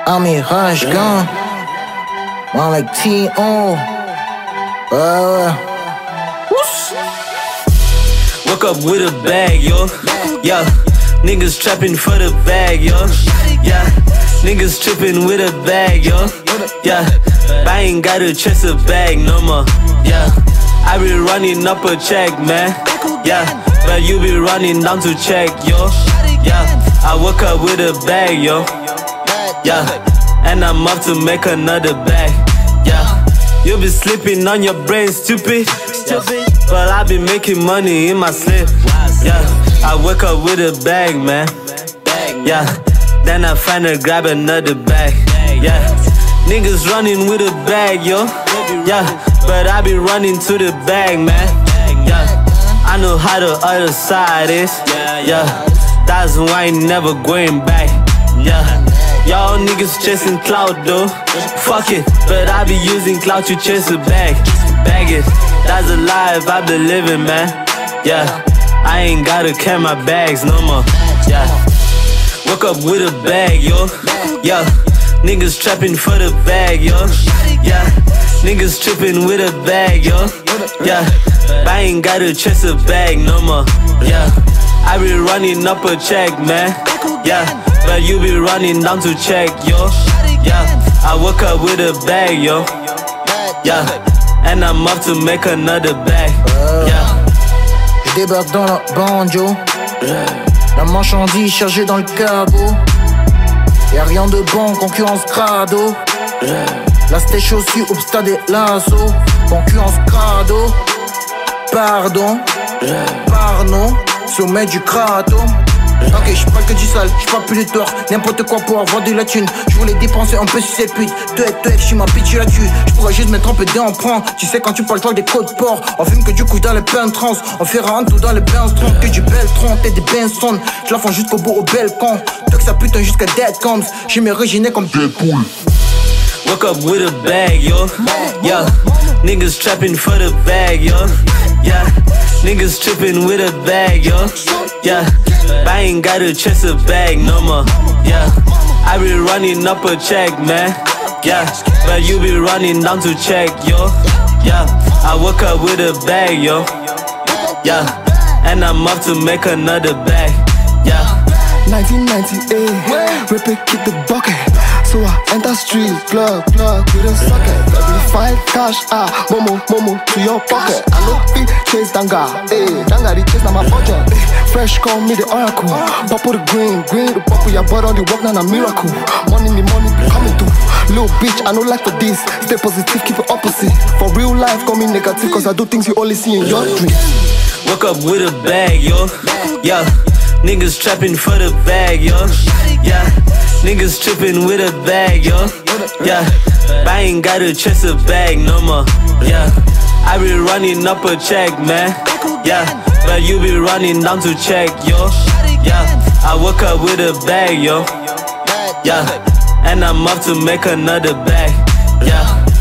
I'm a rush gun. I'm like T.O. Woke up with a bag, yo. Yeah, niggas trapping for the bag, yo. Yeah, niggas tripping with a bag, yo. Yeah, I ain't gotta chase a bag no more. Yeah, I be running up a check, man. Yeah, but you be running down to check, yo. Yeah, I woke up with a bag, yo. Yeah, and I'm up to make another bag. Yeah, you be sleeping on your brain, stupid. But I be making money in my sleep. Yeah, I wake up with a bag, man. Yeah, then I finna grab another bag. Yeah, niggas running with a bag, yo. Yeah, but I be running to the bag, man. Yeah, I know how the other side is. Yeah, that's why I ain't never going back. Yeah, y'all niggas chasing clout though. Fuck it, but I be using clout to chase a bag. Bag it, that's a life I be living, man. Yeah, I ain't gotta carry my bags no more. Yeah, woke up with a bag, yo. Yeah, niggas trapping for the bag, yo. Yeah, niggas tripping with a bag, yo. Yeah, I ain't gotta chase a bag no more. Yeah, I be running up a check, man. Yeah, but you be running down to check, yo. Yeah, I woke up with a bag, yo. Yeah, and I'm up to make another bag. Yeah. Je débarque dans la banjo. La marchandise chargée dans le cargo. Y'a rien de bon, concurrence crado. La stage aussi, oups, t'as des lassos. Concurrence crado. Pardon, pardon, sommet du crato. Ok, j'parle que du sale, j'parle plus de tort. N'importe quoi pour avoir de la thune. J'voulais dépenser un peu sur cette pute. Toi, j'suis ma bitch là-dessus. J'pourrais juste me tremper dès on prend. Tu sais quand tu parles toi des codes ports. On fume que du coup dans les pains trans. On fera un tout dans les bains strong. Que du bel tronc et des Benson. J'la fends jusqu'au bout au balcon. Toi que ça putain jusqu'à dead comes. J'ai mes régénés comme Deadpool. Woke up with a bag, yo. Yeah, niggas trapping for the bag, yo. Yeah, niggas tripping with a bag, yo. Yeah, I ain't gotta chase a bag no more. Yeah, I be running up a check, man. Yeah, but you be running down to check, yo. Yeah, I woke up with a bag, yo. Yeah, and I'm up to make another bag. Yeah. 1998, rip it, kick the bucket. So I enter street, plug with a socket. Every fight, cash, momo to your pocket. I know big chase danga, danga the chase na my budget. Fresh call me the oracle, purple the green the purple. Your butt on the work, now a miracle. Money be coming through. Little bitch, I know like for this. Stay positive, keep it opposite. For real life, call me negative, cause I do things you only see in your dreams. Woke up with a bag, yo. Yeah, niggas trapping for the bag, yo. Yeah, niggas tripping with a bag, yo. Yeah, I ain't gotta chase a bag no more. Yeah, I be running up a check, man. Yeah, but you be running down to check, yo. Yeah, I woke up with a bag, yo. Yeah, and I'm up to make another bag. Yeah.